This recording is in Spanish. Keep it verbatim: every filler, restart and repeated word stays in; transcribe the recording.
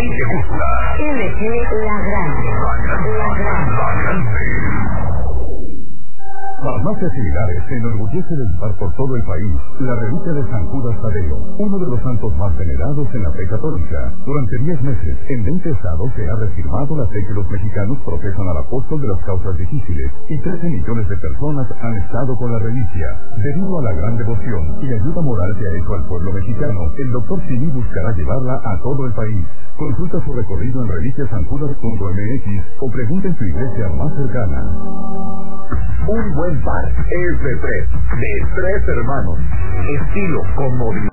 ti te gusta. L G La Grande. La Grande. La Grande. Farmacias Similares se enorgullece de llevar por todo el país la reliquia de San Judas Tadeo, uno de los santos más venerados en la fe católica. Durante diez meses, en veinte estados se ha reafirmado la fe que los mexicanos profesan al apóstol de las causas difíciles, y trece millones de personas han estado con la reliquia. Debido a la gran devoción y ayuda moral que ha hecho al pueblo mexicano, el doctor Simi buscará llevarla a todo el país. Consulta su recorrido en reliquiasanjudas punto m x o pregunta en su iglesia más cercana. Un buen par es de tres, de tres hermanos. Estilo, comodidad.